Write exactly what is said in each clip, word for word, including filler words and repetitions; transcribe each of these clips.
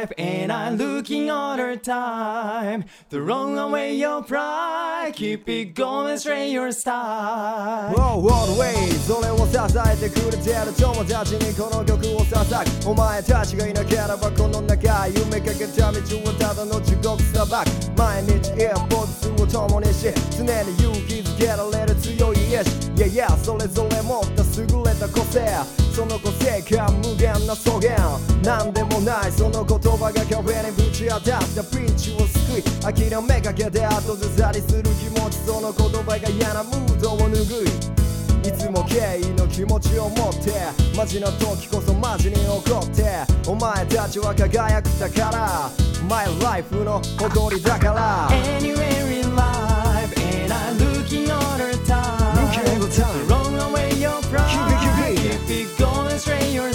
life, and I'm looking all the time. Throw away your pride, keep it going straight your style. Wow, always それを支えてくれてる友達にこの曲を捧ぐ。お前たちがいなければこの中夢かけた道はただの地獄砂漠。毎日一歩ずつを共にし常に勇気づけられる強い意志。いやいやそれぞれ持った優れた個性、その個性が無限な草原。なんでもないその言葉が壁にぶち当たったピンチを救い、諦めかけて後ずさりする気持ち、その言葉が嫌なムードを拭い、いつも敬意の気持ちを持ってマジな時こそマジに怒って、お前たちは輝く宝 My life の踊りだから Anywhere in life, and I'm looking all the time. Looking all the time. Throw away your pride, Keep it, keep it. keep it going straight your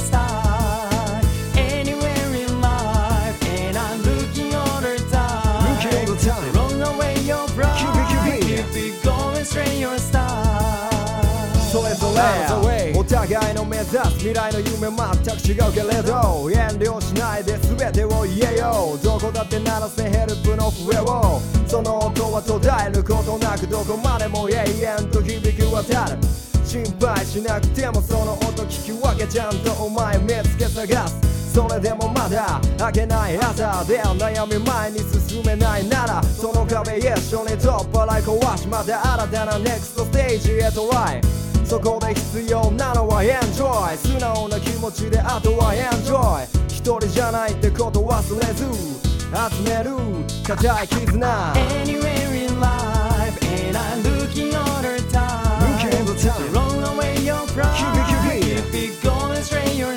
style. Anywhere in life, and I'm looking all the time. Looking all the time. Throw away your pride, Keep it, keep it. keep it going straight your style. それぞれお互いの目指す未来の夢全く違うけれど、遠慮しないで全てを言えよ。どこだって鳴らせヘルプの笛を、その音は途絶えることなくどこまでも永遠と響き渡る。心配しなくてもその音聞き分けちゃんとお前見つけ探す。それでもまだ明けない朝で悩み前に進めないなら、その壁一緒に取っ払い壊し、また新たな ネクスト ステージへトライ。そこで必要なのはエンジョイ、素直な気持ちであとはエンジョイ。一人じゃないってこと忘れず集める固い絆 Anywhere in life, and I'm looking all the time. Looking all the time. Throw away your pride, Keep it, keep it. keep it going straight your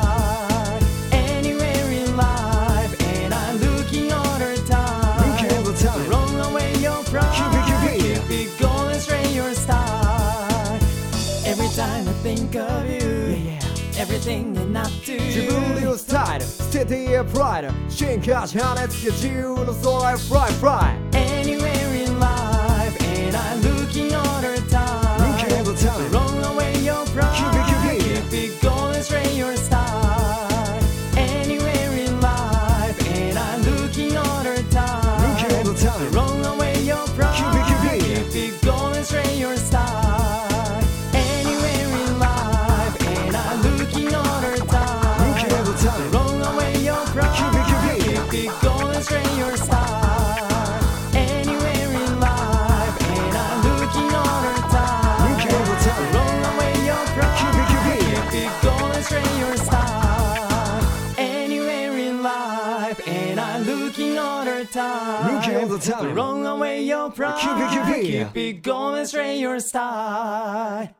style. Anywhere in life, and I'm looking all the time. Looking all the time. Throw away your pride, Keep it, keep it. keep it going straight your style. Every time I think of you, Yeah, yeah. everything that I do. 自分で言うスタイル捨てて言えプライド、進化し跳ねつけ自由の空へフライフライ Anywhere in life, and I'm looking all the time. Looking all the time. Throw away your pride, Keep it, keep it. keep it going straight your style. Anywhere in life, and I'm looking all the time. Looking all the time. Throw away your pride, Keep it, keep it. keep it going straight your style. Anywhere in life, and I'm looking all the time. Looking all the time. Throw away your pride, Keep it, keep it. keep it going straight your style. Anywhere in life, and I'm looking all the time. Looking all the time. Throw away your pride, Keep it, keep it. keep it going straight your style. Anywhere in life, and I'm looking all the time. Looking all the time. Throw away your pride, Keep it, keep it. keep it going straight your style.